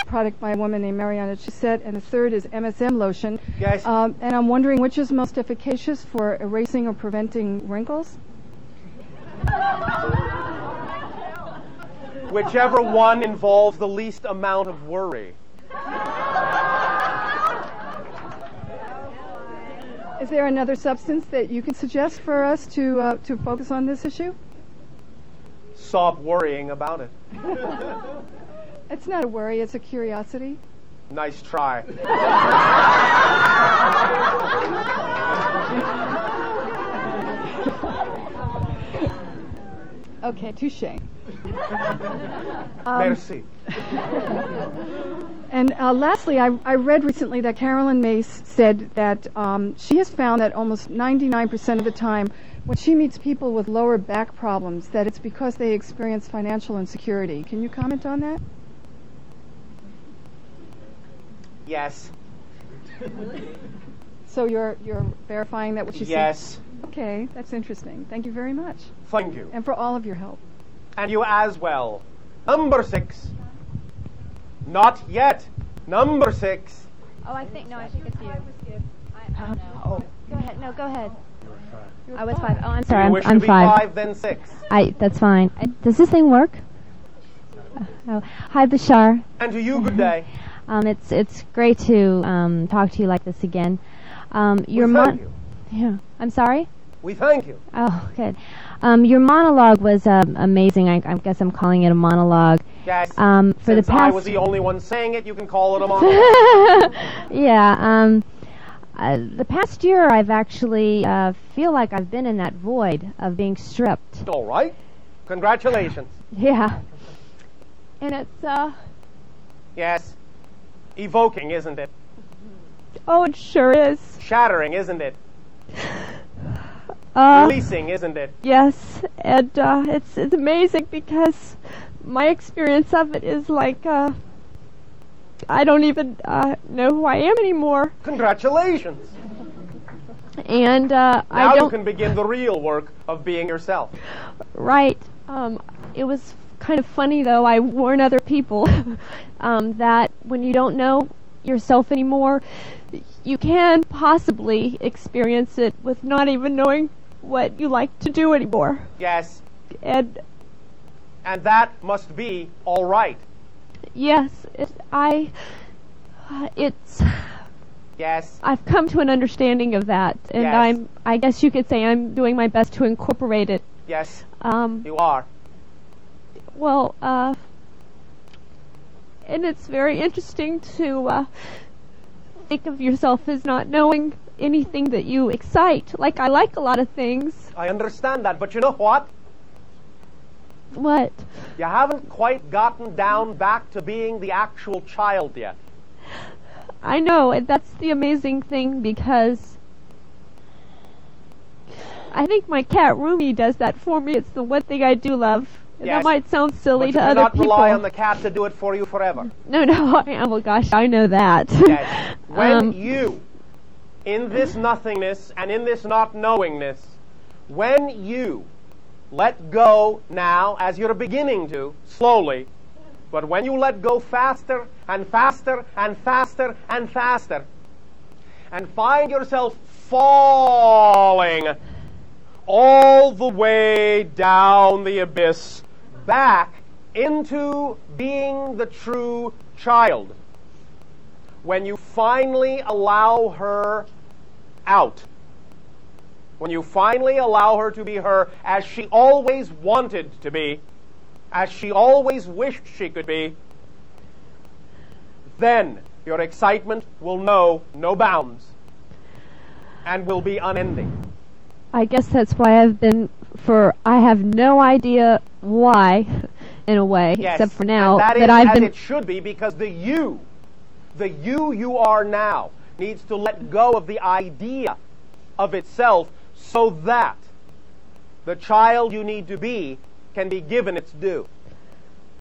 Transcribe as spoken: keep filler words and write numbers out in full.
product by a woman named Mariana Chisette, and the third is M S M lotion. Yes. Um, and I'm wondering which is most efficacious for erasing or preventing wrinkles? Whichever one involves the least amount of worry. Is there another substance that you can suggest for us to uh, to focus on this issue? Stop worrying about it. It's not a worry, it's a curiosity. Nice try. Okay, touche. Um, Merci. And uh, lastly, I, I read recently that Carolyn Mace said that um, she has found that almost ninety-nine percent of the time when she meets people with lower back problems, that it's because they experience financial insecurity. Can you comment on that? Yes. So you're you're verifying that what she said? Yes. Okay, that's interesting. Thank you very much. Thank you. And for all of your help. And you as well. Number six. Not yet. Number six. Oh, I think, no, I think it's you. I, I don't know. Oh. Go ahead, no, go ahead. I was five. Oh, I'm sorry, You I'm, wish I'm to be five. five, then six. I, that's fine. I, does this thing work? Oh. Hi, Bashar. And to you, good day. Um, it's it's great to um, talk to you like this again. Um, your We mon- thank you. Yeah. I'm sorry? We thank you. Oh, good. Um, your monologue was um, amazing. I, I guess I'm calling it a monologue. Yes. Um, for Since the past I was the only one saying it, you can call it a monologue. yeah. Um, uh, the past year, I've actually uh, feel like I've been in that void of being stripped. All right. Congratulations. Yeah. And it's uh. Yes. Evoking, isn't it? Oh, it sure is. Shattering, isn't it? Uh, Releasing, isn't it? yes, and uh, it's it's amazing because my experience of it is like uh, I don't even uh, know who I am anymore, Congratulations. and uh, Now I you don't. can begin the real work of being yourself. Right. Um, it was kind of funny though. I warn other people um, that when you don't know yourself anymore, you can possibly experience it with not even knowing what you like to do anymore. Yes. And And that must be all right. yes, it, I. Uh, it's. Yes. I've come to an understanding of that, and Yes. I'm. I guess you could say I'm doing my best to incorporate it. Yes. Um, You are. well, uh, and it's very interesting to uh, think of yourself as not knowing anything that you excite. Like, I like a lot of things. I understand that, but you know what? What? You haven't quite gotten down back to being the actual child yet. I know, and that's the amazing thing, because I think my cat Rumi does that for me. It's the one thing I do love. And Yes. that might sound silly But to you other cannot people. rely on the cat to do it for you forever. No, no, I, oh gosh, I know that. Yes. When Um, you, in this nothingness and in this not knowingness, when you let go now, as you're beginning to, slowly, but when you let go faster and faster and faster and faster, and find yourself falling all the way down the abyss, back into being the true child, when you finally allow her out, when you finally allow her to be her as she always wanted to be, as she always wished she could be, then your excitement will know no bounds and will be unending. I guess that's why I've been for I have no idea why, in a way, Yes, except for now and that is I've as been it should be, because the you, the you you are now, needs to let go of the idea of itself so that the child you need to be can be given its due.